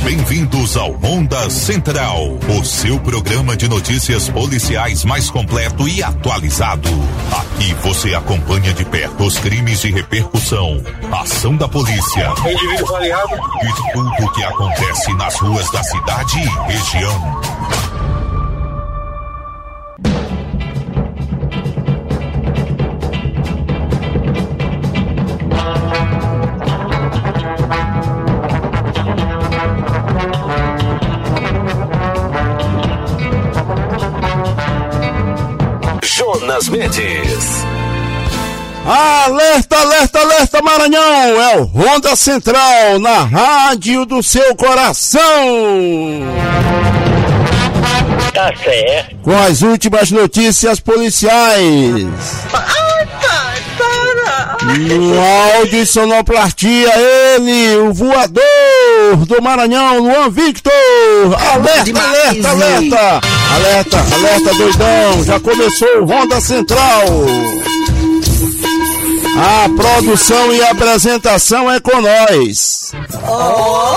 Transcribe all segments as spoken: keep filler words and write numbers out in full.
Bem-vindos ao Ronda Central, o seu programa de notícias policiais mais completo e atualizado. Aqui você acompanha de perto os crimes de repercussão, ação da polícia e tudo o que acontece nas ruas da cidade e região. Jonas Mendes. Alerta, alerta, alerta, Maranhão! É o Ronda Central na rádio do seu coração. Tá certo. Com as últimas notícias policiais. Ai, pai, para! No áudio e sonoplastia, ele, o voador do Maranhão, Luan Victor. Alerta, alerta, alerta! Alerta, alerta, doidão! Já começou o Ronda Central. A produção e a apresentação é com nós. Oh,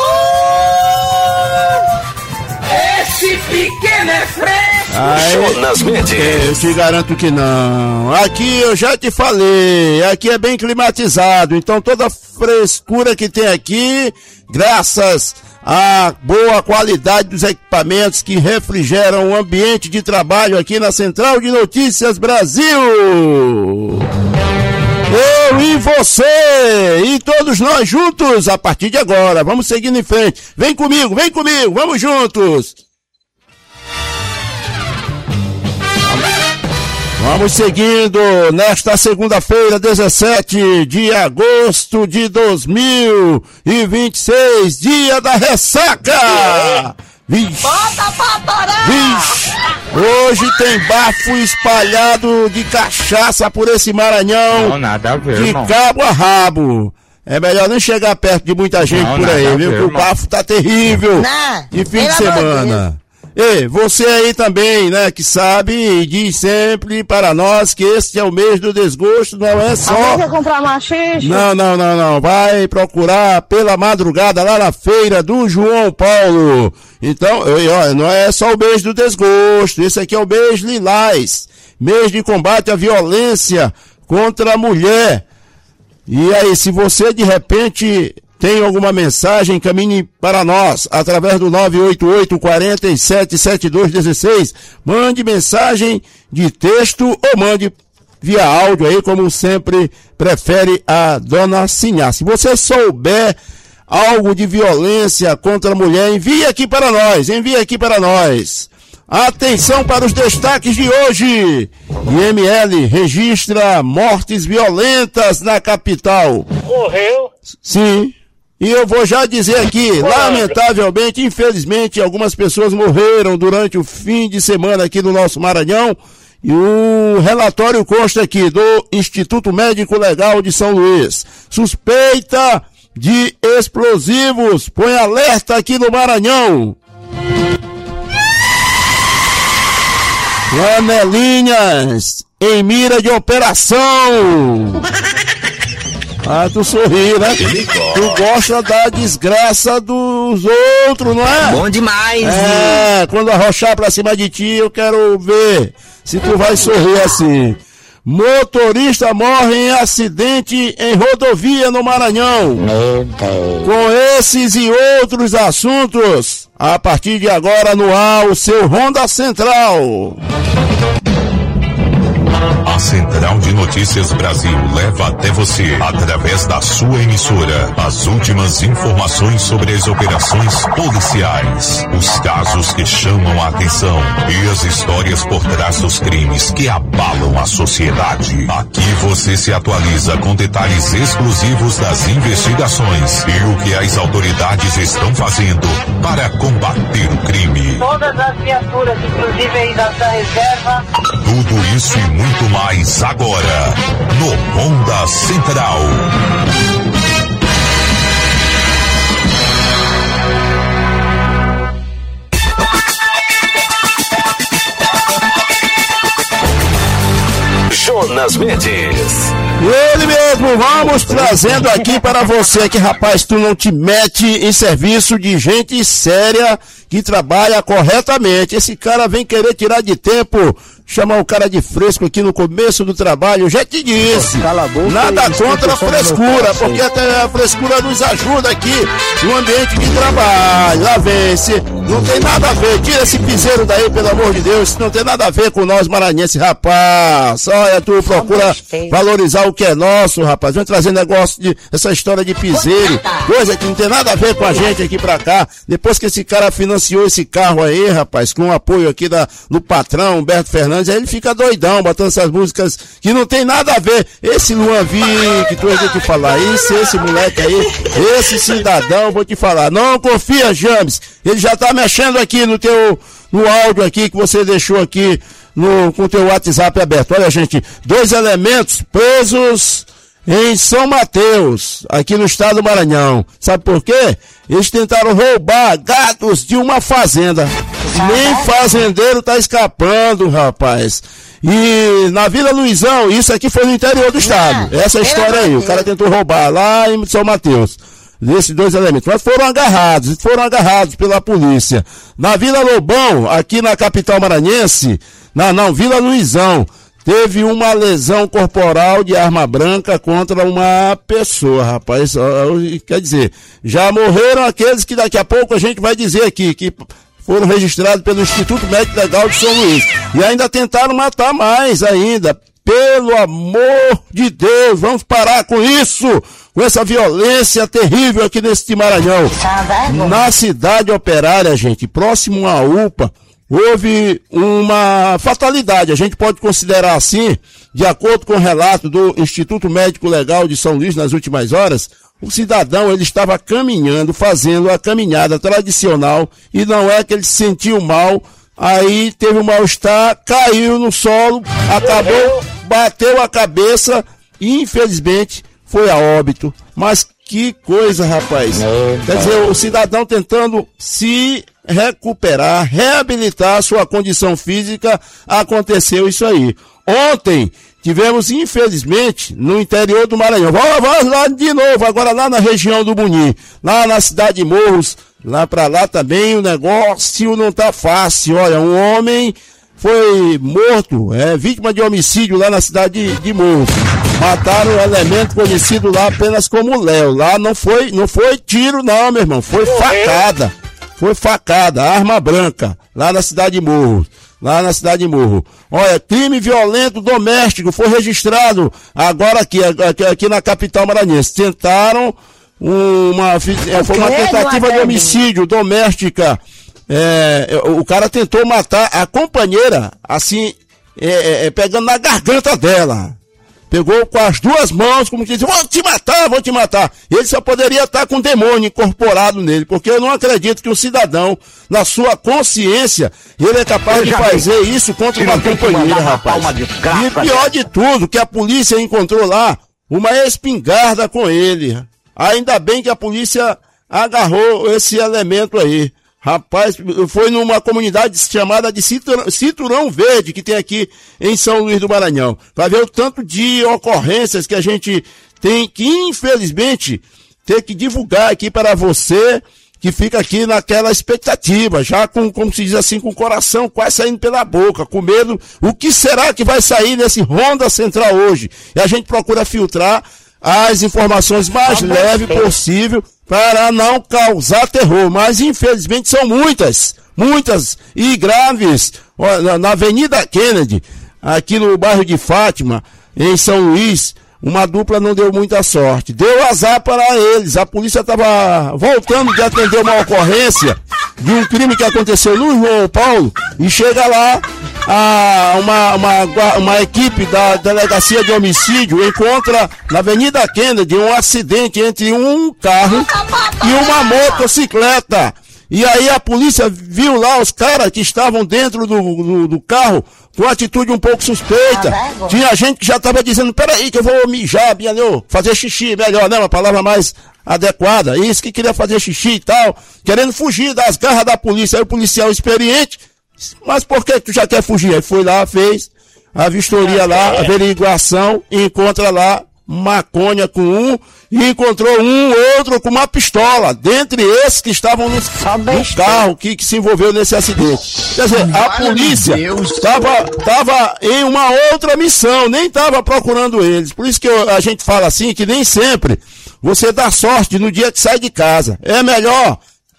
esse pequeno é fresco! Jonas Mendes. Eu te garanto que não. Aqui eu já te falei, aqui é bem climatizado, então toda a frescura que tem aqui, graças à boa qualidade dos equipamentos que refrigeram o ambiente de trabalho aqui na Central de Notícias Brasil. Eu e você, e todos nós juntos, a partir de agora, vamos seguindo em frente. Vem comigo, vem comigo, vamos juntos. Vamos seguindo nesta segunda-feira, dezessete de agosto de dois mil e vinte e seis, dia da ressaca. Vixe, Bota pra torar! vixe, hoje tem bafo espalhado de cachaça por esse Maranhão. Não, nada a ver, de irmão. cabo a rabo. É melhor nem chegar perto de muita gente Não, por nada aí, a viu? ver, Que o irmão. bafo tá terrível. Não, De fim pelo de amor de semana. Ei, você aí também, né, que sabe e diz sempre para nós que este é o mês do desgosto, não é só... Alguém quer comprar machixe? Não, não, não, não. Vai procurar pela madrugada lá na feira do João Paulo. Então, eu- ó, não é só o mês do desgosto. Esse aqui é o mês lilás. Mês de combate à violência contra a mulher. E aí, se você de repente tem alguma mensagem, encaminhe para nós através do nove oito oito, quatro sete, sete dois um seis. Mande mensagem de texto ou mande via áudio aí, como sempre prefere a dona Sinhá. Se você souber algo de violência contra a mulher, envie aqui para nós, envie aqui para nós. Atenção para os destaques de hoje. I M L registra mortes violentas na capital. Morreu? Sim. E eu vou já dizer aqui, lamentavelmente, infelizmente, algumas pessoas morreram durante o fim de semana aqui no nosso Maranhão. E o relatório consta aqui do Instituto Médico Legal de São Luís. Suspeita de explosivos. Põe alerta aqui no Maranhão. Panelinhas em mira de operação. Ah, tu sorri, né? Tu gosta da desgraça dos outros, não é? Bom demais. É, quando arrochar pra cima de ti, eu quero ver se tu vai sorrir assim. Motorista morre em acidente em rodovia no Maranhão. Meu Deus. Com esses e outros assuntos, a partir de agora no ar, o seu Ronda Central. A Central de Notícias Brasil leva até você, através da sua emissora, as últimas informações sobre as operações policiais, os casos que chamam a atenção e as histórias por trás dos crimes que abalam a sociedade. Aqui você se atualiza com detalhes exclusivos das investigações e o que as autoridades estão fazendo para combater o crime. Todas as viaturas, inclusive aí da reserva. Tudo isso e muito mais agora, no Ronda Central. Jonas Mendes. Ele mesmo, vamos trazendo aqui para você que, rapaz, tu não te mete em serviço de gente séria que trabalha corretamente. Esse cara vem querer tirar de tempo, chamar o cara de fresco aqui no começo do trabalho. Eu já te disse, nada contra a frescura, porque até a frescura nos ajuda aqui no ambiente de trabalho. Lá vem, se não tem nada a ver, tira esse piseiro daí, pelo amor de Deus, não tem nada a ver com nós maranhenses, rapaz. Olha, tu procura valorizar o que é nosso, rapaz. Vem trazer negócio de, essa história de piseiro, coisa que não tem nada a ver com a gente aqui pra cá. Depois que esse cara financiou esse carro aí, rapaz, com o apoio aqui da, do patrão, Humberto Fernandes, aí ele fica doidão, botando essas músicas que não tem nada a ver. Esse Luan Vi, que tu vai te falar, isso, esse moleque aí, esse cidadão, vou te falar, não confia, James, ele já tá mexendo aqui no teu, no áudio aqui que você deixou aqui no, com o teu WhatsApp aberto. Olha, gente, dois elementos presos em São Mateus, aqui no estado do Maranhão. Sabe por quê? Eles tentaram roubar gatos de uma fazenda. Nem fazendeiro tá escapando, rapaz. E na Vila Luizão, isso aqui foi no interior do estado. Essa história aí, o cara tentou roubar lá em São Mateus. Desses dois elementos, mas foram agarrados, foram agarrados pela polícia. Na Vila Lobão, aqui na capital maranhense, na não, Vila Luizão, teve uma lesão corporal de arma branca contra uma pessoa, rapaz. Quer dizer, já morreram aqueles que daqui a pouco a gente vai dizer aqui, que foram registrados pelo Instituto Médico Legal de São Luís. E ainda tentaram matar mais ainda. Pelo amor de Deus, vamos parar com isso, com essa violência terrível aqui nesse Maranhão. Na cidade operária, gente, próximo à U P A, houve uma fatalidade, a gente pode considerar assim, de acordo com o relato do Instituto Médico Legal de São Luís nas últimas horas. O cidadão, ele estava caminhando, fazendo a caminhada tradicional, e não é que ele se sentiu mal, aí teve um mal-estar, caiu no solo, acabou, bateu a cabeça e infelizmente foi a óbito. Mas que coisa, rapaz. Quer dizer, o cidadão tentando se recuperar, reabilitar a sua condição física, aconteceu isso aí. Ontem tivemos, infelizmente, no interior do Maranhão. Vamos, vamos lá de novo, agora lá na região do Buni, lá na cidade de Morros, lá pra lá também o negócio não tá fácil. Olha, um homem foi morto, é vítima de homicídio lá na cidade de, de Morros. Mataram um elemento conhecido lá apenas como Léo. Lá não foi, não foi tiro não, meu irmão, foi facada. Foi facada, arma branca, lá na cidade de Morros. Lá na cidade de Morro. Olha, crime violento doméstico foi registrado agora aqui, aqui, aqui na capital maranhense. Tentaram uma, foi uma tentativa de homicídio doméstica. É, o cara tentou matar a companheira, assim, é, é, pegando na garganta dela. Pegou com as duas mãos, como que diz, vou te matar, vou te matar. Ele só poderia estar com um demônio incorporado nele, porque eu não acredito que um cidadão, na sua consciência, ele é capaz de fazer isso contra uma companheira, rapaz. E pior de tudo, que a polícia encontrou lá uma espingarda com ele. Ainda bem que a polícia agarrou esse elemento aí. Rapaz, foi numa comunidade chamada de Cinturão, Cinturão Verde, que tem aqui em São Luís do Maranhão. Para ver o tanto de ocorrências que a gente tem que, infelizmente, ter que divulgar aqui para você, que fica aqui naquela expectativa, já com, como se diz assim, com o coração quase saindo pela boca, com medo, o que será que vai sair nesse Ronda Central hoje? E a gente procura filtrar as informações mais leves possível para não causar terror, mas infelizmente são muitas, muitas e graves. Na Avenida Kennedy, aqui no bairro de Fátima, em São Luís, uma dupla não deu muita sorte, deu azar para eles. A polícia estava voltando de atender uma ocorrência de um crime que aconteceu no João Paulo, e chega lá a uma, uma, uma equipe da delegacia de homicídio, encontra na Avenida Kennedy um acidente entre um carro e uma motocicleta. E aí a polícia viu lá os caras que estavam dentro do, do, do carro com atitude um pouco suspeita. Ah, tinha gente que já estava dizendo, peraí que eu vou mijar, Bianô, fazer xixi, melhor, né? Uma palavra mais adequada. Isso que queria fazer xixi e tal, querendo fugir das garras da polícia. Aí o policial experiente, mas por que tu já quer fugir? Aí foi lá, fez a vistoria lá, a averiguação, e encontra lá maconha com um e encontrou um outro com uma pistola, dentre esses que estavam no, no carro que, que se envolveu nesse acidente. Quer dizer, a polícia estava tava em uma outra missão, nem estava procurando eles. Por isso que eu, a gente fala assim, que nem sempre você dá sorte no dia que sai de casa. É melhor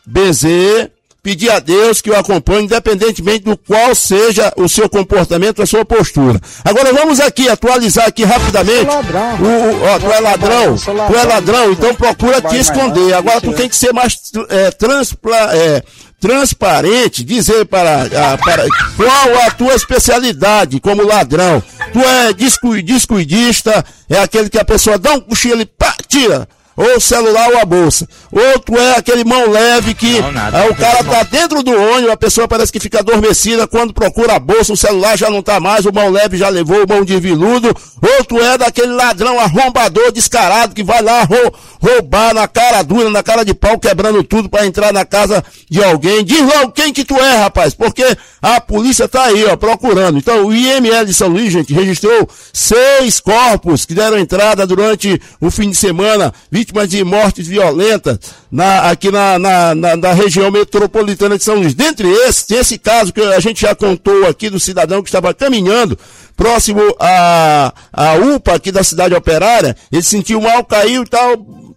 benzer, pedir a Deus que o acompanhe, independentemente do qual seja o seu comportamento, a sua postura. Agora vamos aqui atualizar aqui rapidamente. O, o, ó, tu é ladrão, tu é ladrão, então procura te esconder. Agora tu tem que ser mais é, transpla, é, transparente, dizer para, a, para qual a tua especialidade como ladrão. Tu é descuidista, é aquele que a pessoa dá um cochilo e pá, tira. Ou o celular ou a bolsa. Outro é aquele mão leve que não, nada, é, o cara tá dentro do ônibus, a pessoa parece que fica adormecida, quando procura a bolsa, o celular já não tá mais, o mão leve já levou o mão de viludo. Outro é daquele ladrão arrombador descarado que vai lá rou, roubar na cara dura, na cara de pau, quebrando tudo para entrar na casa de alguém. Diz logo quem que tu é, rapaz, porque a polícia tá aí, ó, procurando. Então o I M L de São Luís, gente, registrou seis corpos que deram entrada durante o fim de semana, vítimas de mortes violentas na, aqui na, na, na, na região metropolitana de São Luís. Dentre esses, tem esse caso que a gente já contou aqui do cidadão que estava caminhando próximo à, à U P A aqui da cidade operária. Ele sentiu mal, caiu e tal,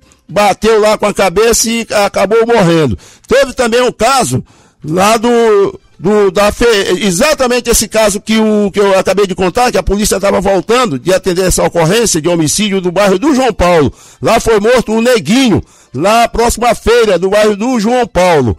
bateu lá com a cabeça e acabou morrendo. Teve também um caso lá do... Do, da Fe... exatamente esse caso que, o, que eu acabei de contar, que a polícia estava voltando de atender essa ocorrência de homicídio do bairro do João Paulo. Lá foi morto um neguinho, lá próximo à feira do bairro do João Paulo.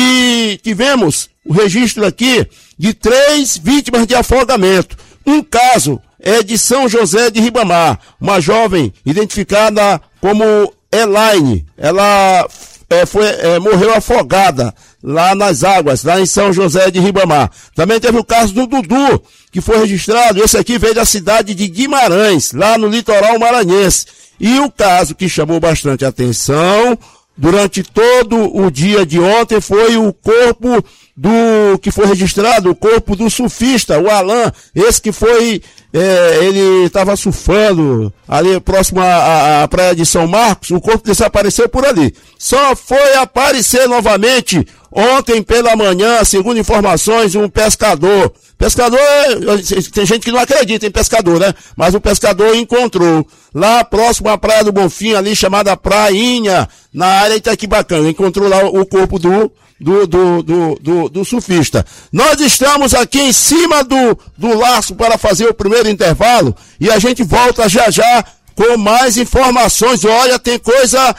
E tivemos o registro aqui de três vítimas de afogamento. Um caso é de São José de Ribamar, uma jovem identificada como Elaine. Ela é, foi, é, morreu afogada lá nas águas, lá em São José de Ribamar. Também teve o caso do Dudu, que foi registrado, esse aqui veio da cidade de Guimarães, lá no litoral maranhense. E o caso que chamou bastante atenção durante todo o dia de ontem foi o corpo do, que foi registrado, o corpo do surfista, o Alan, esse que foi, é, ele estava surfando ali próximo à, à praia de São Marcos, o corpo desapareceu por ali. Só foi aparecer novamente ontem pela manhã, segundo informações, um pescador. Pescador, tem gente que não acredita em pescador, né? Mas o pescador encontrou lá próximo à Praia do Bonfim, ali chamada Prainha, na área Itaquibacanga. Encontrou lá o corpo do, do, do, do, do, do surfista. Nós estamos aqui em cima do, do laço para fazer o primeiro intervalo e a gente volta já já com mais informações. Olha, tem coisa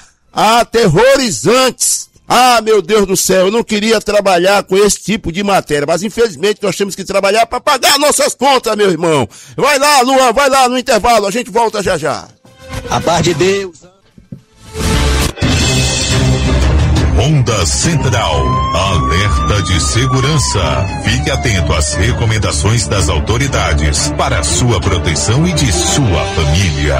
aterrorizantes. Ah, meu Deus do céu, eu não queria trabalhar com esse tipo de matéria, mas infelizmente nós temos que trabalhar para pagar nossas contas, meu irmão. Vai lá, Luan, vai lá no intervalo, a gente volta já já. A paz de Deus. Onda Central, alerta de segurança. Fique atento às recomendações das autoridades para a sua proteção e de sua família.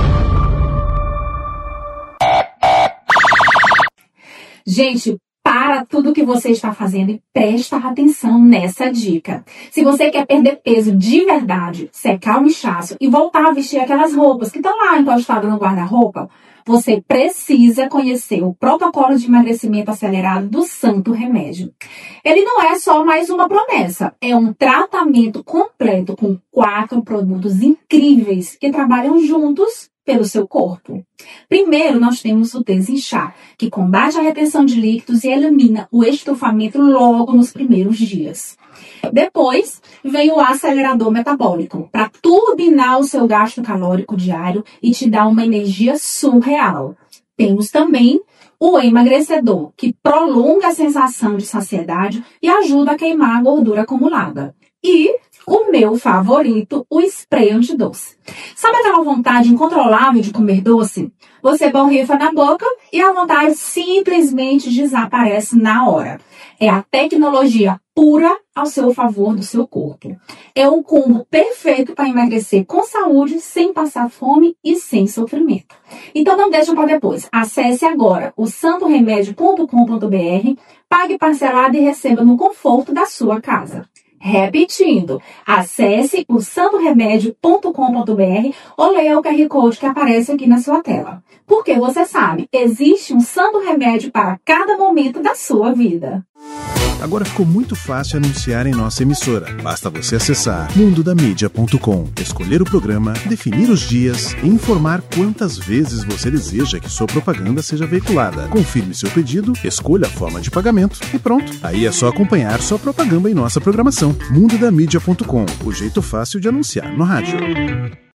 Gente, para tudo que você está fazendo e presta atenção nessa dica. Se você quer perder peso de verdade, secar o inchaço e voltar a vestir aquelas roupas que estão lá encostadas no guarda-roupa, você precisa conhecer o protocolo de emagrecimento acelerado do Santo Remédio. Ele não é só mais uma promessa, é um tratamento completo com quatro produtos incríveis que trabalham juntos pelo seu corpo. Primeiro, nós temos o Desinchar, que combate a retenção de líquidos e elimina o estufamento logo nos primeiros dias. Depois, vem o acelerador metabólico, para turbinar o seu gasto calórico diário e te dar uma energia surreal. Temos também o emagrecedor, que prolonga a sensação de saciedade e ajuda a queimar a gordura acumulada. E o meu favorito, o spray antidoce. Sabe aquela vontade incontrolável de comer doce? Você borrifa na boca e a vontade simplesmente desaparece na hora. É a tecnologia pura ao seu favor do seu corpo. É um combo perfeito para emagrecer com saúde, sem passar fome e sem sofrimento. Então não deixa para depois. Acesse agora o santo remédio ponto com ponto br, pague parcelado e receba no conforto da sua casa. Repetindo, acesse o santo remédio ponto com ponto b r ou leia o Q R Code que aparece aqui na sua tela. Porque você sabe, existe um santo remédio para cada momento da sua vida. Agora ficou muito fácil anunciar em nossa emissora. Basta você acessar mundo da mídia ponto com, escolher o programa, definir os dias e informar quantas vezes você deseja que sua propaganda seja veiculada. Confirme seu pedido, escolha a forma de pagamento e pronto. Aí é só acompanhar sua propaganda em nossa programação. mundo da mídia ponto com, o jeito fácil de anunciar no rádio.